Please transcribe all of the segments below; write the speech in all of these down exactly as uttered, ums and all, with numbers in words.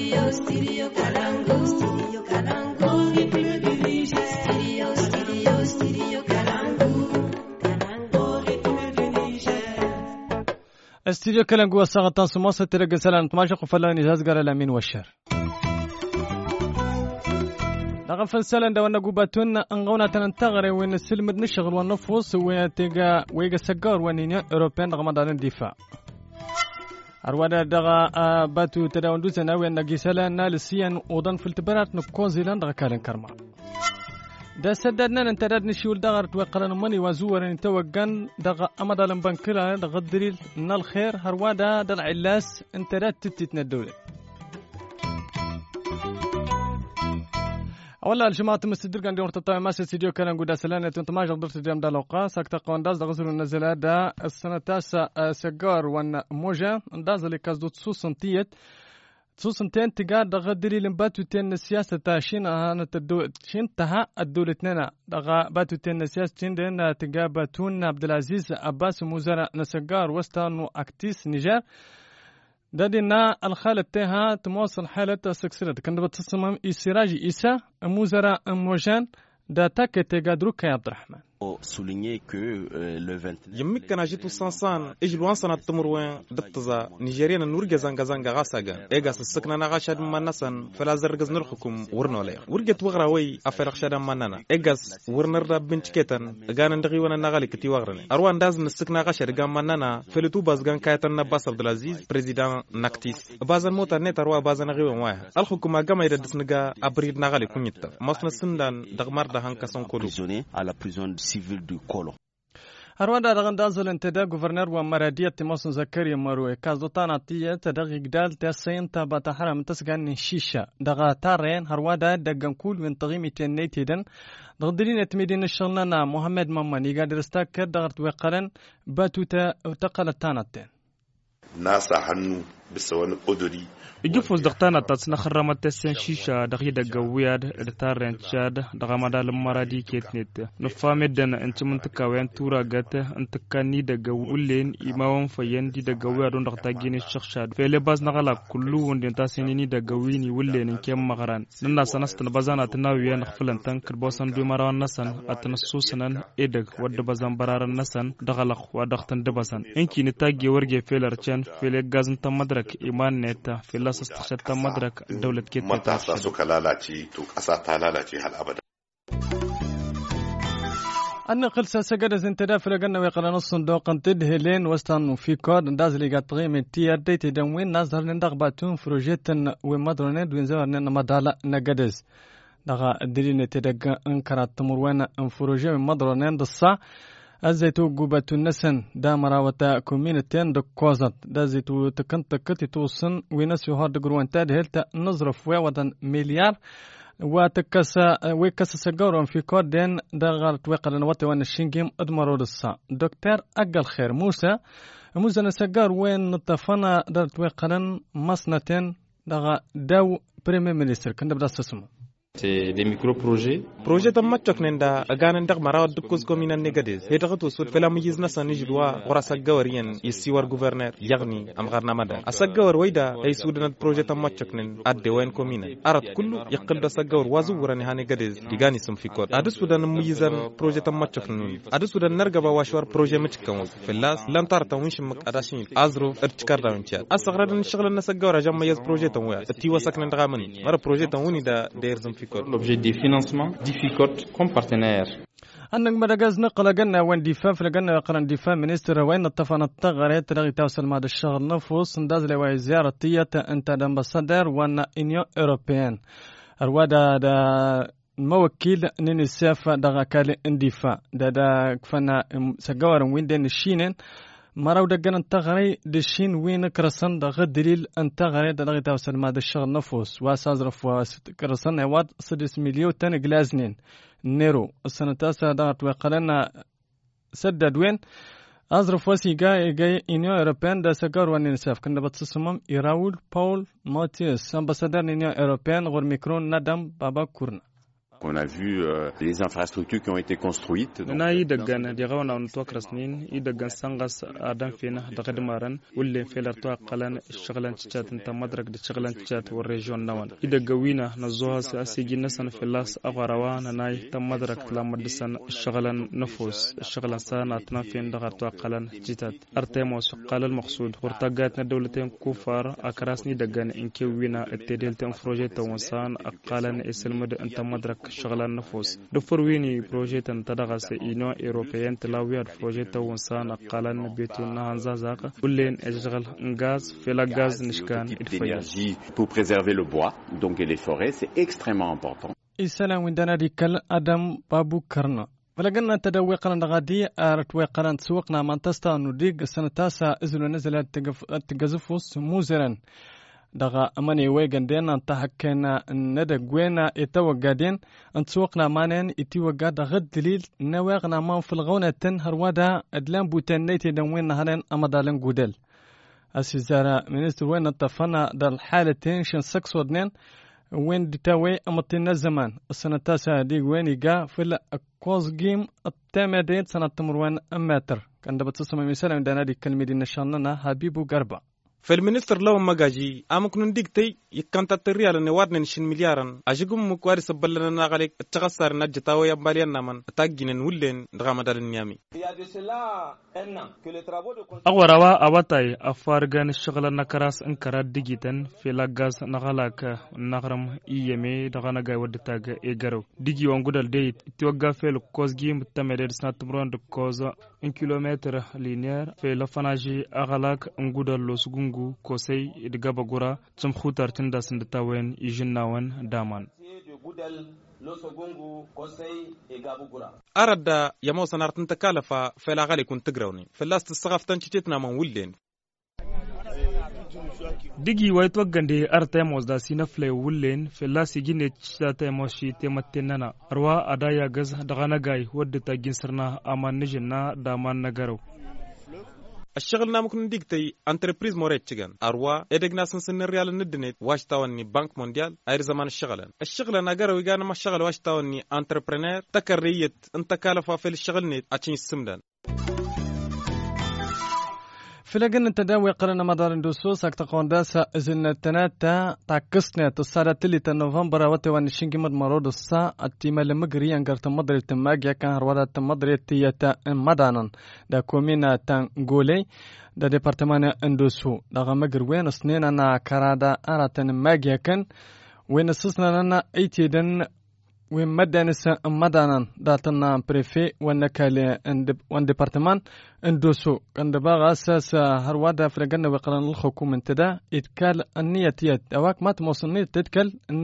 Studio, studio Kalangu. Studio Kalangu. Studio, studio, studio Kalangu. استديو كلنجو الساعة سماسة تلقى سلام تماشق فلان يزازقر الأمين والشر نغفل سلام دوانا قوباتون انغونا تنتغري وين السلم نشغل والنفوس ويتيغا ويغا سقار وانينيا اوروبيان رغمدان الدفاع أروادا دغا باتو تداون دوزنا وين نجي سلام نالسيان وضن في التبرات نكوزيلان دغا كالن كرما دا سددنا ننتداد نشيول دغر توقرن مني وزورن توقن دغ امدالن بنكلا دغ الدليل ان الخير هروادا دل علاس انتداد تتتنا الدولة اولا الجماعة مستدر كان دور تطاوي ماسي سيديو كان قودا سلانة تنتماج قدرت ديام دالوقا ساكتا قوانداز دغزلو النزلة دا السنة تاسا سجار وان موجة انداز اللي كازدو تسوسن تيت تسوسنتين تقاد دغا دليل باتو تين السياسة تاشين هانا تدو شين تها الدولة تنين دغا باتو تين السياسة تين دين تقا باتون عبد العزيز عباس موزارة نسجار وستانو اكتيس نيجر دادينا الخالة تيها تموصل حالة سكسرة كان بتصمم إسراجي إيسا موزارة موجان دا تاكي تقاد روكا يا عبد الرحمن يمك كان جيتو سانسان اجلوان سنة تمروين دتزا نيجيريا نورجا زانغا زانغا غاساغا ايغاس السكنة نغاشاد مانسان فلا زرغز نرخكم ورنولير ورجت وغراوي افرق شادا مانانا ايغاس ورنر بنتكيتن غان ندغي وانا نغالي كتي وغرني اروان داز نسكنا غاشاد غام مانانا فلتو باز غان كايتن نباس عبد العزيز بريزيدان ناكتيس بازن موتا نيت اروا بازن غيو واي الحكومه غما يددس نغا ابريد نغالي كونيتا ماسنا سندان دغمار دا هانكاسون كولو على بريزون civil du Kolo. هروادا دغن دازل انتدا غوفرنر ومرادية تيموسن زكريا مروي كازوتانا تيه تدغ جدال تسين تبا تحرم تسغن شيشة دغا تارين هروادا دغن كول من تغيمي تنيتيدن دغدلين تميدين الشغلنا محمد ممان يقادر استاك دغرت وقرن باتوتا تقلتانا تين ناسا حنو بسوان قدري يجفوز دقتانا تاتسنا خرامات تسين شيشة دغي دغوياد دتارين تشاد دغمادا المرادي كيتنيت نفامدن انت منتكا وين تورا غات انت كاني دغولين ايماون فين دي دغوياد دغتاغيني شخشاد فيلي باز نغلا كلو وندين تاسيني دغويني ولين كيم مغران ننا سنستن بازانا تناوي نخفلن تنكر بوسن دو مروان نسن اتنسوسنن ايدغ ود بازان برارن نسن دغلق ودختن دبسن انكي نتاغي ورغي فيلر تشان فيلي غازن تمدرك ايمان نتا فيلا استخشت مدرك دولة كيت متى ساسوك لالاتي توك أساتا لالاتي هل أبدا أن قلسا سجد انتداف لقنا ويقرا نص صندوق تدهلين وستان في كود نداز لي قطغي من تيار ديت دموين نظهر لندغباتون فروجيت ومدرنه دوين زهر مدالا نقدز دغا الدليل تدق انكرات تمروين ان فروجي مدرنه دصا أزيتو قوبة النسن دا مراوتا كومينتين دو كوزات دا زيتو تكنت كتي توصن وينسيو هار دقروان تاد هلتا نظرف ويوضا مليار وتكسا ويكسا سجارون في كودين دا غالت ويقرن واتي وان الشنجيم ادمرو دسا دكتور أقل خير موسى موسى نسجار وين نتفانا دا ويقرن مصنتين دا داو بريمي مينيستر كنت بدا سسمو C'est des micro-projets. Projet tam matchok nenda aganan dag maraw dukkus komina negades. Hedagatu sud fela mujizna sanijwa ora sagawarian isiwar gouverneur yagni am garna mada. Asagawar wayda ay sudanat projet tam matchok nen adde wayn komina. Arat kullu yaqda sagawar wazu warani hane gades digani sum fikot. Adu sudan mujizan projet tam matchok nun. Adu sudan nargaba washwar projet matchkan felas lam tarta winsh mak adashin azru irtikar da wincha. Asagradan shaglan nasagawar jamma yaz projet tam wa. Ti wasak nen dagamani. Mara projet tam woni da derzum l'objet des financements difficult comme partenaire. أنك مدقز نقل قلنا وين دفاع فلقنا قرن دفاع منستر وين اتفقنا التغريت تلغي توصل مع الشهر نفوس نداز لوي زيارة تية انت دمبصدر وانا انيو اوروبيان الوادا دا موكيل نينيسيف دا كالي اندفاع دا دا كفنا سجوار وين دين الشينين مراو دقنا انتغري دشين وين كرسن دا غد دليل انتغري دا لغي توصل مع الشهر نفوس واسازرف وكرسن هواد سدس مليون تاني جلازنين نيرو السنة تاسعة دارت وقالنا سدد وين أزرف وسي جاي جاي إنيو أوروبيان دا سكر وننسف كنا بتصمم إراول باول ماتيوس أمباسادر إنيو أوروبيان غور ميكرون ندم بابا كورنا. On a vu euh, les infrastructures qui ont été construites. Na yi dagan di gawana on to krasnin yi dagan sangas adam fina da kadmaran ulle felar to qalan shaglan chat ta madrak da shaglan chat wa region nawan yi daga wina na zuwa sa asigi nasan filas agarawa na nay ta madrak la madisan shaglan nufus shaglan sana tna fin da to qalan citat artemos qalal maqsud hortagat na dawlatin kufar akrasni dagan inke wina atedel tan projet ta wansan aqalan islamad anta madrak shaglan nufus do forwini projet tan tadagas union européenne tlawiya projet ta wansan aqalan betuna hanza zaka ullen ejgal gaz fela gaz nishkan d'énergie pour préserver le bois donc et les forêts c'est extrêmement important. Issalam windana dikal adam babu karna ولقنا تدوي قلنا غادي أرتوي قلنا سوقنا منتستا نديق السنة تاسع إزلو نزل تجزفوس موزرا دغا أماني ويجن دين انتحكنا ندق وينا يتوقعدين انتسوقنا مانين يتوقع دغد دليل نواغنا مان في الغونة تنهر ودا أدلان بوتين نيتي دنوين نهارين أمدالن قودل السيزارة منستر وين اتفقنا دا الحالتين شن سكس ودنين وين دتاوي أمطينا الزمان السنة التاسعة دي وين يقع في الكوز جيم التامدين سنة تمروان أماتر كان دبت تسمى مثلا دانا دي كلمة دي نشاننا حبيبو قربا فالمنستر لو مجاجي أمك ننديك تي يكانت التريال نوادن نشين مليارا أجيكم مكواري سبلنا نغاليك التغسر نجتاوي أباليان نامن أتاقين نولين دغامدال النيامي أغواروا أباتاي أفارغان الشغل نكراس انكرات ديجيتن في لاغاز نغالاك نغرم إيامي دغاناغاي ودتاغ إيغارو ديجي وانغودال دي توقع في الكوزجي متمدد سنة تمرون دكوز ان كيلومتر لينير في لفناجي أغالاك انغودال لوسغونغو kosai idga bagura zum khutar tinda sindatawen ijinnawan daman arada yamo sanartin takalafa fela gali kun tigrawni felast sagaftan cititna man wullen digi way twaggande artemos da sinafle wullen fela sigine chata moshi temattenana arwa adaya gaz dagana gay wadda tagin sirna aman nijinna daman nagaro الشغل نامكن ديكتي انتربريز موريتشغان اروا ادغنا سنسن ريال ندنيت واش تاوني بنك مونديال اير زمان الشغل الشغل انا غير ويغانا ما الشغل واش تاوني انتربرينور تكريت انت كالفا في الشغل نيت اتشين السمدان فلقن التداوي قرن مدار اندوسوس اكتقون داسا ازن التناتا تاكسنا تصارى تلت نوفمبر وتوان الشنجي مد مرود السا التيما لمقري انقرت مدري التماقيا كان هروالا تمدري التياتا مدانا دا كومينا تنقولي دا ديبارتمان اندوسو دا غمقر وين سنين انا كرادا اراتن ماقيا كان وين سسنا لنا ايتيدن وين مدانس مدانا داتنا بريفي ونكالي وان ديبارتمان اندوسو كان دباغ اساس هروادا فرقنا وقرن الحكومة تدا اتكال النيتيات اواك ما تموصلني تتكل ان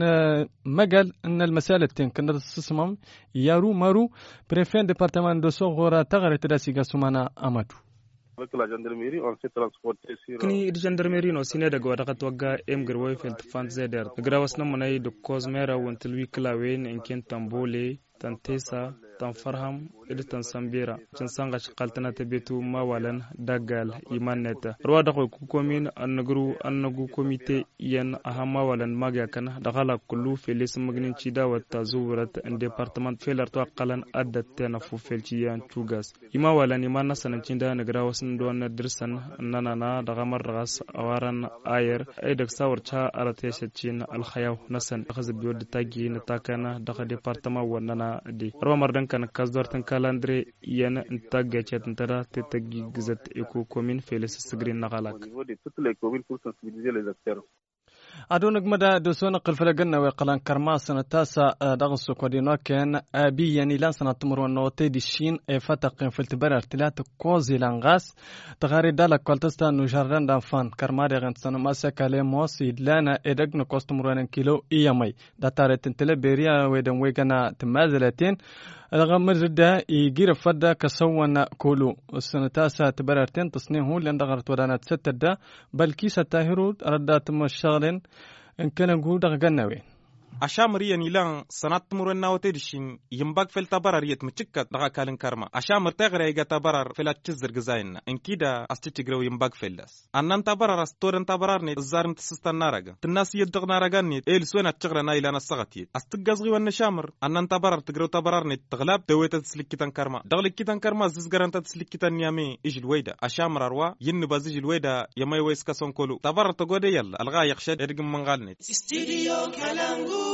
مقال ان المسائل التين كان تسمم يارو مارو بريفين ديبارتمان اندوسو غورا تغري تداسي قاسمانا اماتو Avec la gendarmerie, on s'est transporté sur... Kini gendarmerie no sine daga wadaga twaga em gerwoy felt fan zeder. Grawas na manay de kozmera wontel wi klawen en ken tambole tantesa tan farham ida tan sambira cin sanga shiqaltana tabetu mawalan dagal imaneta rwa da ko komin annagru annagu komite yan ahama walan magya kana dagala kullu felis magnin cida wata zuwrat en departement felar to qalan addat tana fu felci yan tugas ima walan iman nasan cinda nagra wasin don dirsan nanana daga marras awaran ayer ay dak sawarcha aratesha cin al khayaw nasan khazb yod tagi natakana daga departement wanana di rwa mardan kan kasdortan calendrier yana intaga chat intara tetagi gizat eco commune felis sigrin nagalak au niveau de toutes les communes pour sensibiliser les acteurs. أدونك مدى دوسون قلفلقنا وقلان كرما سنة تاسع دغسو كودينو كان أبي يعني لان سنة تمر النوتي دي الشين فتق في التبرر تلات كوزي لانغاس تغاري دالا كولتستا نجران دانفان كرما دغن سنة ماسا كالي موسي لانا إدقنا كوستمران كيلو إيامي داتارة تنتلي بيريا ويدن ويغانا تمازلتين الغمر دا يجير فدا كسونا كولو السنة تاسع تبررتين تصنيعه لان دغرت ودانات ستة دا بل كيسة تاهرو ردات مشغلين إن كان نقول دغ جنوي ashamriyan ilan sanat muran nawtedishin yimbak fel tabarariyet mchikkat daga kalin karma ashamr tagre iga tabarar felachz zirgzaina inkida astichigrew yimbak felas annan tabarar astoran tabararni zarn tsistan naraga tnas yedg naragani el suena tchigrana ila nasagati astgazgi wan shamr annan tabarar tgrew tabararni tglab daweta tslikitan karma daglikitan karma zizgaranta tslikitan yami ijil wayda ashamr arwa yin bazijil wayda yamay wayska sonkolu tabarar tgode yalla alga yakhshad ergim mangalnet Studio Kalangu.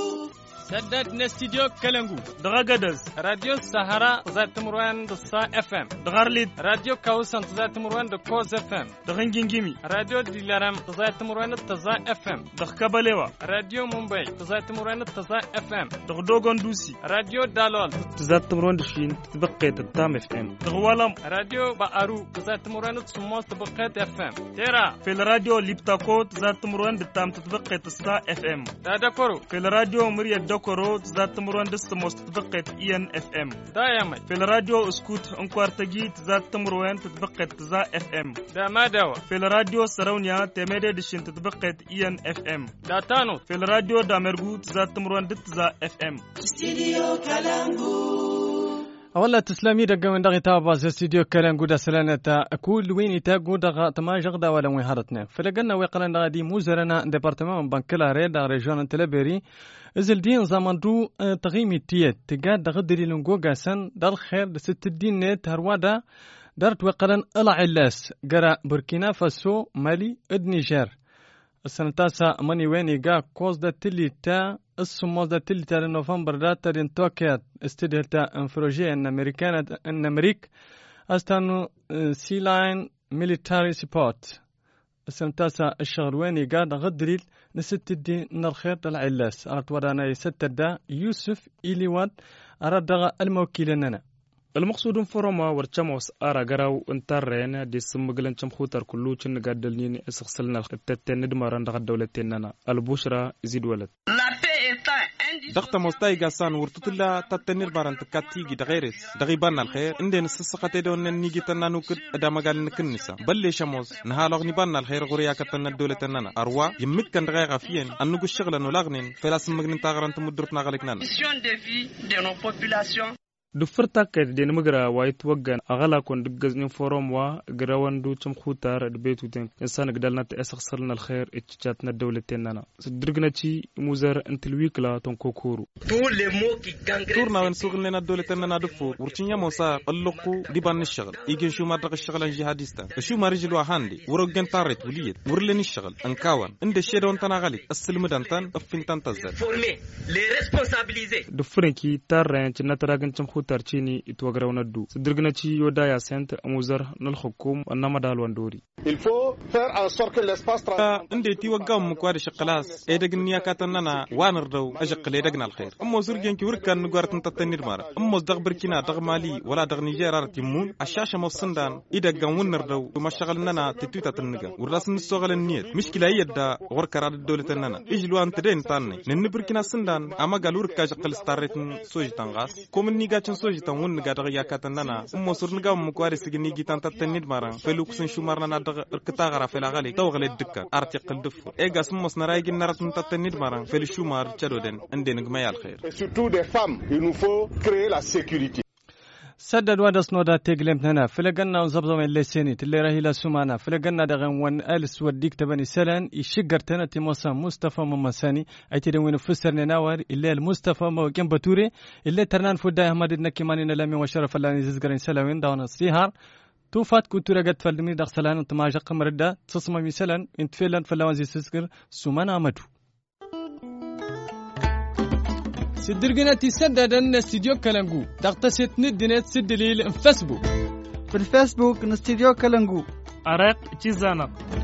سدد نستديو كلنجو دغاغدز راديو السهرة تزات مروان دصا اف ام دغارليد راديو كاوسان تزات مروان دكوز اف ام دغنجينجيمي راديو ديلارام تزات مروان تزا اف ام دغكبليوا راديو مومباي تزات مروان تزا اف ام دغدوغون دوسي راديو دالول تزات مروان دشين تبقيت التام اف ام دغوالم راديو بارو تزات مروان تسموس تبقيت اف ام تيرا في الراديو ليبتاكو تزات مروان دتام تبقيت السا اف ام تادكورو في الراديو مريا كورو ذات مرون دست مستبقت اي ان اف ام دايما في الراديو اسكوت انكوارتجي ذات مرون تتبقت ذا اف ام دا ما دوا في الراديو سراونيا تمدد دشين تتبقت اي ان اف ام دا تانو في الراديو دامرغو ذات مرون دت ذا اف ام Studio Kalangu. والله تسلمي دقة من دغي تابا استديو كلام جودا سلانة كل وين يتاقو دغا تما جغدا ولا وين هرتنا فلقنا ويقلنا دغا دي موزرنا ديبارتمان بانكلا ري دا ريجون تلبيري ازل دين زمان دو تغيمي تيت تقاد دغا دليل نقوغا سن دار خير ست الدين نت هروادا دارت ويقلن الا علاس قرا بوركينا فاسو مالي اد نيجر السنة تاسع ماني وين يقا كوز دا تلي تا السموز دا تلي تا نوفمبر دا ترين توكيات استدهل تا انفروجي ان امريكان ان امريك استانو سي لاين ميليتاري سبورت السنة تاسع الشهر وين يقا دا غدريل نست الدين نرخير دا العلاس ارت ورانا يست دا يوسف إليوات ارد دا الموكيل لنا المقصود فورما ورچموس ارا غراو انترين دي سمغلن چمخوتر كلو چن غادلني اسخسلنا التتن دمران دغ دولتنا البشرى يزيد ولد دغت موستاي غاسان ورتتلا تتنير بارنت كاتيغي دغيرس دغيبان الخير اندن سسقته دون نيجي تنانو كد ادامغال نكنسا بل شموس نهالغني بان الخير غوريا كتن دولتنا اروا يمك كان دغيغا فين انغو شغل نولغنين فلاس مغنن تاغرانت مدرتنا غلكنان دفرتا كد دين مغرا وايت وغان اغلا كون دغزن فوروم وا غراوندو چم خوتار دبيتو تن انسان غدالنا تاسخسرنا الخير اتشاتنا دولتنا سدرغنا تي موزر انت الويكلا تون كوكورو تورنا وين سوغلنا دولتنا دفو ورتينيا موسى قلقو ديبان الشغل يجي شو ما دغ الشغل الجهاديستا شو ما رجل وهاندي ورغن طارت وليد ورلني الشغل انكاون اند الشيدون تناغلي السلم دانتان افين تنتزل دفرنكي تارن نتراغن چم tarchini itwagrauna du sidirgna ci yoda ya sent amuzar nal hukum annama dal wandori il faut faire en sorte que l'espace tra inde ti wagam mu kwari shaqalas e dagniya katanana wanar daw ajqale dagna alkhair amma surgen ki wurkan gwartan tatanir mara amma dag burkina dag mali wala dag niger artimun ashasha mafsandan ida gan wunar daw ma shagalnana tituta tanniga wurlas nisogal niyet mishkila yadda warkara dawlatanana ijlu antden tanni nen burkina sandan ama galur ka jaqal starretn sojitan gas komni ga soji tan won ga daga yakatan nana ummo surn ga mu kwari signi gitan tatanid maran feluk sun shumarna na daga irkata gara fela gali tawgale dukka artiqal duf e gas mos na raygi naratun tatanid maran fel shumar chadoden ande ngma yal khair surtout des femmes il nous faut créer la sécurité سدد ودس نودا تجلم هنا فلقنا وزبزم اللي سني اللي راهي لا سمانا فلقنا دغن ون ألس وديك تبني سلان يشجر تنا تموسى مصطفى ممساني أيتي وين فسرنا ناور اللي المصطفى ما كان بتوري اللي ترنان فدا أحمد النكيماني نلامي وشرف الله نزجرين سلامين داون الصيهار توفات كنتورا قد فلدمي دغ سلان انت ما جق مردا تصمم مثلا انت فعلا فلاوزي سسكر سمانا امدو سدرجناتي سددن استديو كلانجو تغتست ندنت سدليل فيسبوك في الفيسبوك نستديو كلانجو أرق تيزانا